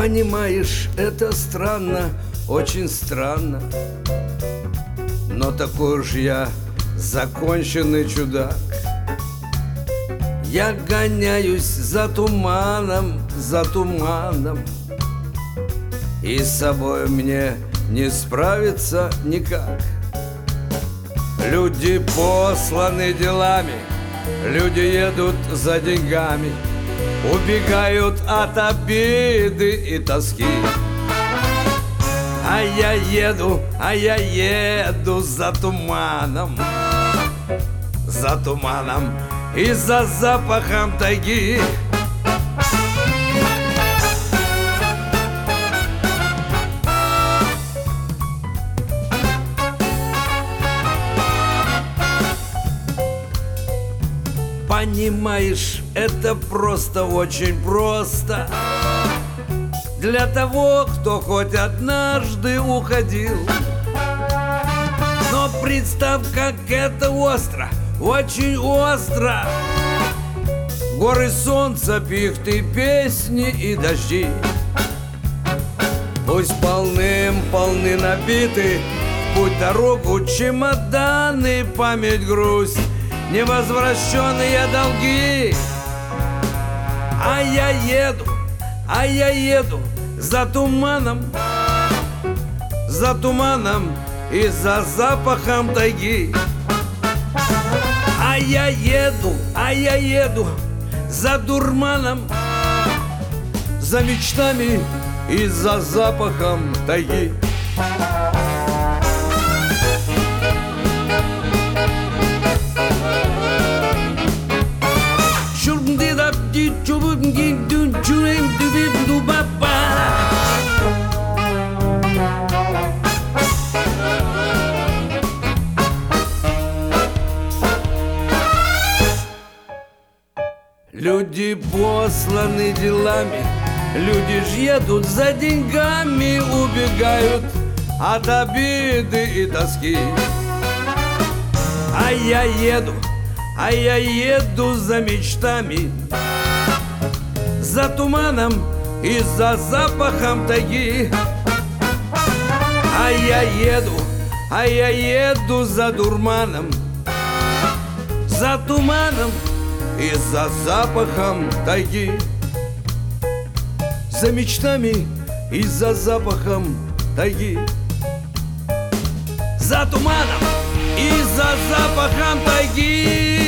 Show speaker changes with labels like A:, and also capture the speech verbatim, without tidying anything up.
A: Понимаешь, это странно, очень странно, но такой уж я законченный чудак. Я гоняюсь за туманом, за туманом, и с собой мне не справиться никак. Люди посланы делами, люди едут за деньгами, убегают от обиды и тоски. А я еду, а я еду за туманом, за туманом и за запахом тайги. Понимаешь, это просто, очень просто для того, кто хоть однажды уходил. Но представь, как это остро, очень остро. Горы, солнца, пихты, песни и дожди. Пусть полным-полны набиты в путь дорогу чемоданы, память, грусть, невозвращенные долги. А я еду, а я еду за туманом, за туманом и за запахом тайги. А я еду, а я еду за дурманом, за мечтами и за запахом тайги. Люди посланы делами, люди ж едут за деньгами, убегают от обиды и тоски. А я еду, а я еду за мечтами, за туманом и за запахом тайги. А я еду, а я еду за дурманом, за туманом и за запахом тайги. За мечтами и за запахом тайги. За туманом и за запахом тайги.